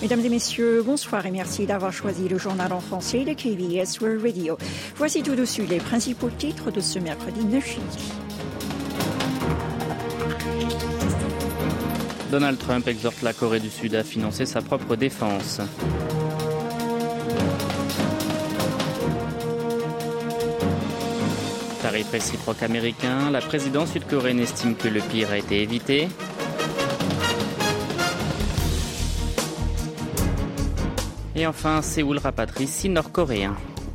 Mesdames et messieurs, bonsoir et merci d'avoir choisi le journal en français de KBS World Radio. Voici tout de suite les principaux titres de ce mercredi 9 juillet. Donald Trump exhorte la Corée du Sud à financer sa propre défense. Tarif réciproque américain, la présidence sud-coréenne estime que le pire a été évité. Et enfin, Séoul rapatrie 6 Nord-Coréens.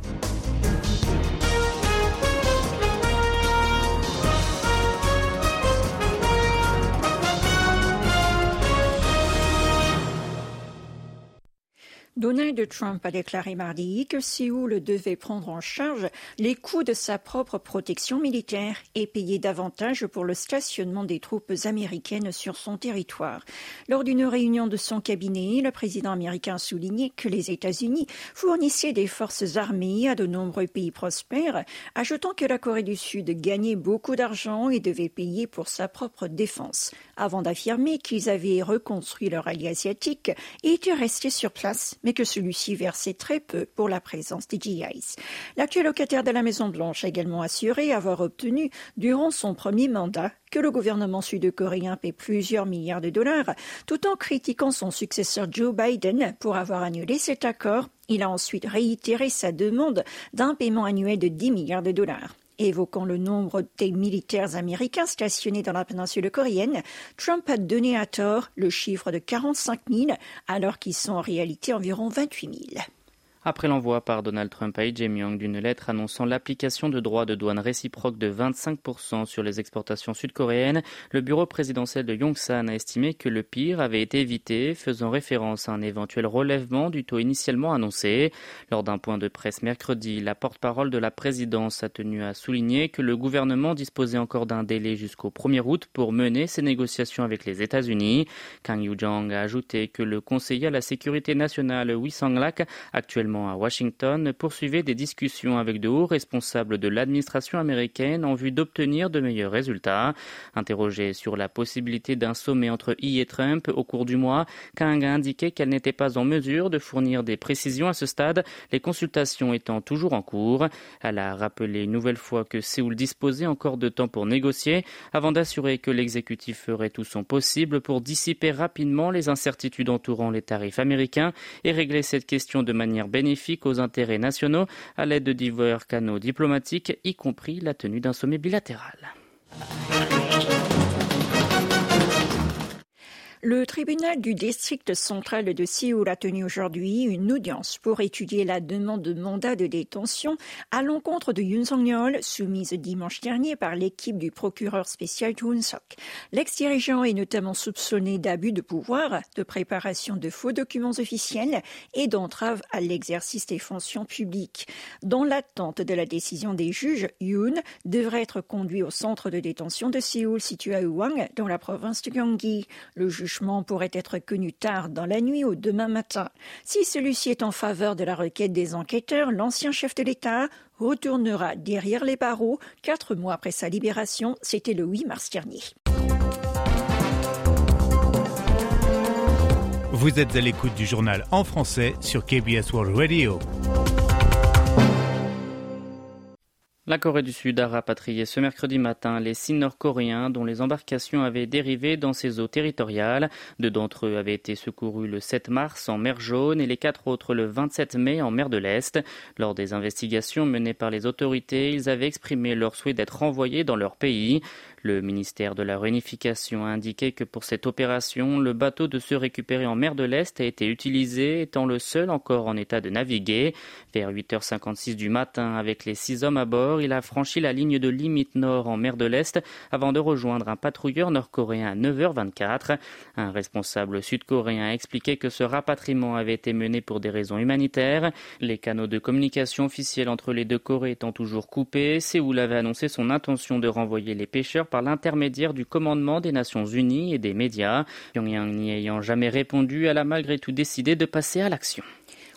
Donald Trump a déclaré mardi que Séoul devait prendre en charge les coûts de sa propre protection militaire et payer davantage pour le stationnement des troupes américaines sur son territoire. Lors d'une réunion de son cabinet, le président américain a souligné que les États-Unis fournissaient des forces armées à de nombreux pays prospères, ajoutant que la Corée du Sud gagnait beaucoup d'argent et devait payer pour sa propre défense, avant d'affirmer qu'ils avaient reconstruit leur allié asiatique et étaient restés sur place, mais que celui-ci versait très peu pour la présence des GIs. L'actuel locataire de la Maison-Blanche a également assuré avoir obtenu, durant son premier mandat, que le gouvernement sud-coréen paie plusieurs milliards de dollars, tout en critiquant son successeur Joe Biden pour avoir annulé cet accord. Il a ensuite réitéré sa demande d'un paiement annuel de 10 milliards de dollars. Évoquant le nombre des militaires américains stationnés dans la péninsule coréenne, Trump a donné à tort le chiffre de 45 000, alors qu'ils sont en réalité environ 28 000. Après l'envoi par Donald Trump à Lee Jae-myung d'une lettre annonçant l'application de droits de douane réciproques de 25% sur les exportations sud-coréennes, le bureau présidentiel de Yongsan a estimé que le pire avait été évité, faisant référence à un éventuel relèvement du taux initialement annoncé. Lors d'un point de presse mercredi, la porte-parole de la présidence a tenu à souligner que le gouvernement disposait encore d'un délai jusqu'au 1er août pour mener ses négociations avec les États-Unis. Kang Yoo-jong a ajouté que le conseiller à la sécurité nationale Wi Sang-lak, actuellement à Washington, poursuivait des discussions avec de hauts responsables de l'administration américaine en vue d'obtenir de meilleurs résultats. Interrogée sur la possibilité d'un sommet entre Yi et Trump au cours du mois, Kang a indiqué qu'elle n'était pas en mesure de fournir des précisions à ce stade, les consultations étant toujours en cours. Elle a rappelé une nouvelle fois que Séoul disposait encore de temps pour négocier, avant d'assurer que l'exécutif ferait tout son possible pour dissiper rapidement les incertitudes entourant les tarifs américains et régler cette question de manière bénéfique aux intérêts nationaux à l'aide de divers canaux diplomatiques, y compris la tenue d'un sommet bilatéral. Le tribunal du district central de Séoul a tenu aujourd'hui une audience pour étudier la demande de mandat de détention à l'encontre de Yoon Suk-yeol, soumise dimanche dernier par l'équipe du procureur spécial Cho Eun-sok. L'ex-dirigeant est notamment soupçonné d'abus de pouvoir, de préparation de faux documents officiels et d'entrave à l'exercice des fonctions publiques. Dans l'attente de la décision des juges, Yoon devrait être conduit au centre de détention de Séoul situé à Uwang, dans la province de Gyeonggi. Le jugement pourrait être connu tard dans la nuit ou demain matin. Si celui-ci est en faveur de la requête des enquêteurs, l'ancien chef de l'État retournera derrière les barreaux 4 mois après sa libération. C'était le 8 mars dernier. Vous êtes à l'écoute du journal en français sur KBS World Radio. La Corée du Sud a rapatrié ce mercredi matin les 6 Nord-Coréens dont les embarcations avaient dérivé dans ses eaux territoriales. 2 d'entre eux avaient été secourus le 7 mars en mer Jaune et les 4 autres le 27 mai en mer de l'Est. Lors des investigations menées par les autorités, ils avaient exprimé leur souhait d'être renvoyés dans leur pays. Le ministère de la Réunification a indiqué que pour cette opération, le bateau de ceux récupérés en mer de l'Est a été utilisé, étant le seul encore en état de naviguer. Vers 8h56 du matin, avec les 6 hommes à bord, il a franchi la ligne de limite nord en mer de l'Est avant de rejoindre un patrouilleur nord-coréen à 9h24. Un responsable sud-coréen a expliqué que ce rapatriement avait été mené pour des raisons humanitaires. Les canaux de communication officiels entre les deux Corées étant toujours coupés, Séoul avait annoncé son intention de renvoyer les pêcheurs par l'intermédiaire du commandement des Nations Unies et des médias. Pyongyang n'y ayant jamais répondu, elle a malgré tout décidé de passer à l'action.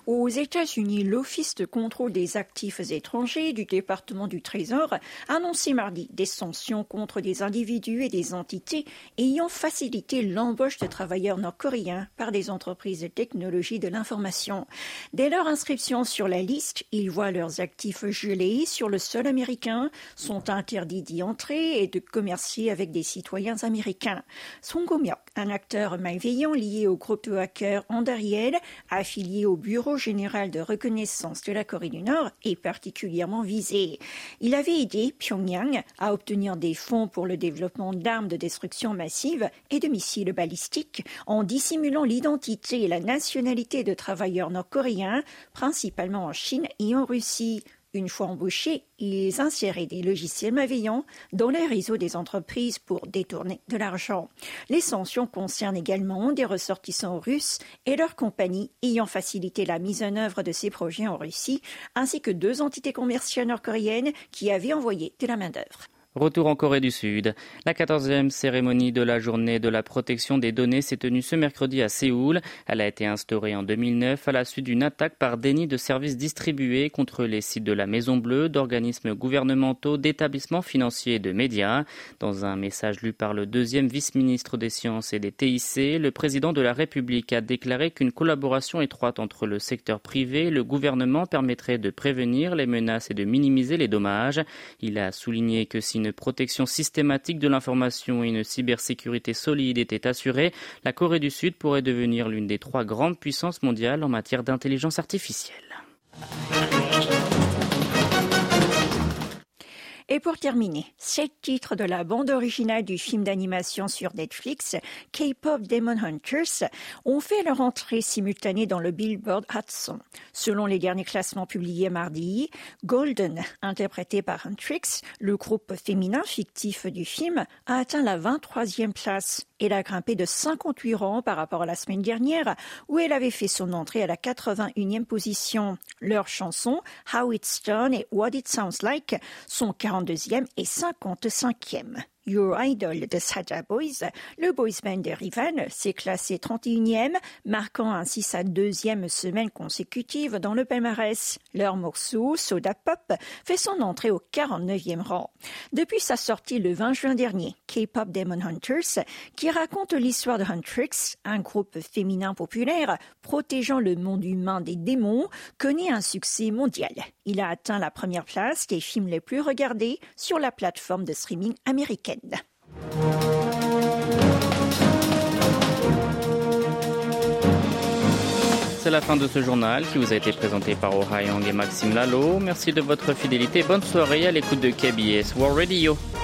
Aux États-Unis, l'Office de contrôle des actifs étrangers du département du Trésor a annoncé mardi des sanctions contre des individus et des entités ayant facilité l'embauche de travailleurs nord-coréens par des entreprises de technologie de l'information. Dès leur inscription sur la liste, ils voient leurs actifs gelés sur le sol américain, sont interdits d'y entrer et de commercer avec des citoyens américains. Song Go-myok, un acteur malveillant lié au groupe de hackers Andariel, affilié au Bureau général de reconnaissance de la Corée du Nord, est particulièrement visé. Il avait aidé Pyongyang à obtenir des fonds pour le développement d'armes de destruction massive et de missiles balistiques en dissimulant l'identité et la nationalité de travailleurs nord-coréens, principalement en Chine et en Russie. Une fois embauchés, ils inséraient des logiciels malveillants dans les réseaux des entreprises pour détourner de l'argent. Les sanctions concernent également des ressortissants russes et leurs compagnies ayant facilité la mise en œuvre de ces projets en Russie, ainsi que 2 entités commerciales nord-coréennes qui avaient envoyé de la main-d'œuvre. Retour en Corée du Sud. La 14e cérémonie de la journée de la protection des données s'est tenue ce mercredi à Séoul. Elle a été instaurée en 2009 à la suite d'une attaque par déni de services distribués contre les sites de la Maison Bleue, d'organismes gouvernementaux, d'établissements financiers et de médias. Dans un message lu par le 2e vice-ministre des Sciences et des TIC, le président de la République a déclaré qu'une collaboration étroite entre le secteur privé et le gouvernement permettrait de prévenir les menaces et de minimiser les dommages. Il a souligné que si une protection systématique de l'information et une cybersécurité solide étaient assurées, la Corée du Sud pourrait devenir l'une des 3 grandes puissances mondiales en matière d'intelligence artificielle. Et pour terminer, 7 titres de la bande originale du film d'animation sur Netflix, K-pop Demon Hunters, ont fait leur entrée simultanée dans le Billboard Hot 100. Selon les derniers classements publiés mardi, Golden, interprété par Huntrix, le groupe féminin fictif du film, a atteint la 23e place. Elle a grimpé de 58 rangs par rapport à la semaine dernière, où elle avait fait son entrée à la 81e position. Leurs chansons, How It's Done et What It Sounds Like, sont 42e et 55e. Your Idol de Saja Boys, le boys band de Rival, s'est classé 31e, marquant ainsi sa 2e semaine consécutive dans le palmarès. Leur morceau, Soda Pop, fait son entrée au 49e rang. Depuis sa sortie le 20 juin dernier, K-pop Demon Hunters, qui raconte l'histoire de Huntrix, un groupe féminin populaire protégeant le monde humain des démons, connaît un succès mondial. Il a atteint la première place des films les plus regardés sur la plateforme de streaming américaine. C'est la fin de ce journal qui vous a été présenté par Oh Ha-young et Maxime Lalo. Merci de votre fidélité. Bonne soirée à l'écoute de KBS World Radio.